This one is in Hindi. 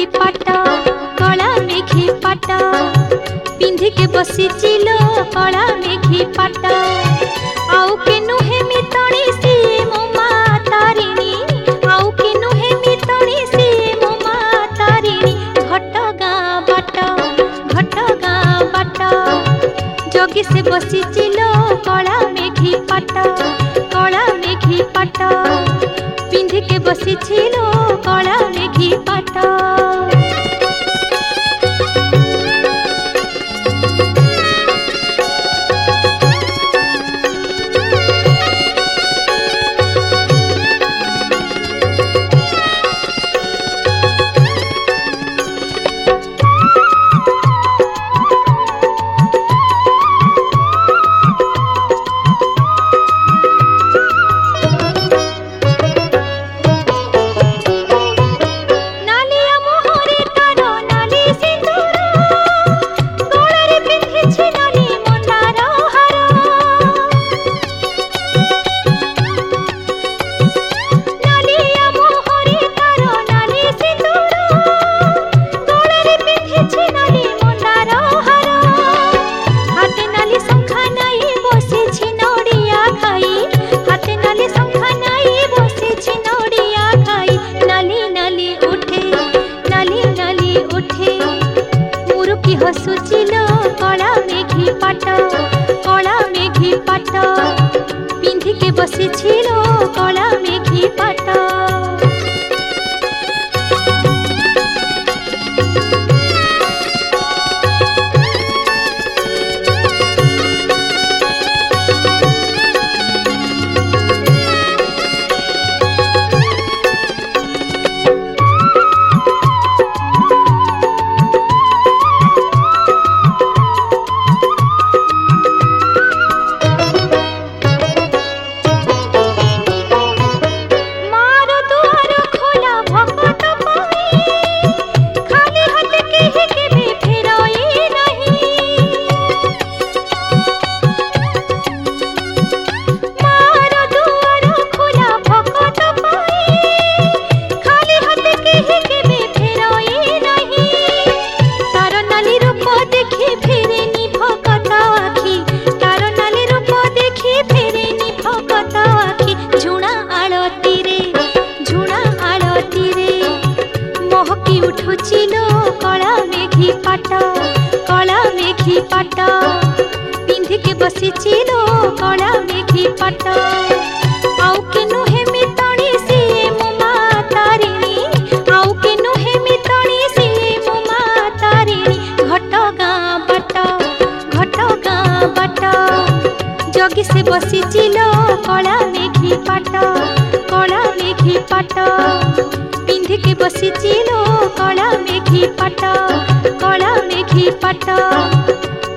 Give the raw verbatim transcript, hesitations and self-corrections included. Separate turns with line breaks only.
पाट कला मेघी पाट पिंधि के बसी चिलो कला मेघी पाट आउ के नुहे मितणी सी मो माँ तारिणी आउ के नुहे मितणी सी मो माँ तारिणी घटगाँ बाट घटगाँ बाट जगी से बसी चिलो कला मेघी पाट कला मेघी पाट पिंधि के बसी चिलो कला मेघी पाट। हसुचिलो कला मेघी पाट कला मेघी पाट पिंधि के बसी छिलो कला मेघी पाट। उठुचिलो कला मेघी पाट कला मेघी पाट पिंधि के बसी चिलो कला मेघी पाट आउ के नुहे मितणी सी मो माँ तारिणी आउ के नुहे मितणी सी मो माँ तारिणी घटगाँ बाट घटगाँ बाट जगी से बसी चिलो कला मेघी पाट कला मेघी पाट पिंधि के बसी चिलो कला मेघी पाट कला मेघी पाट।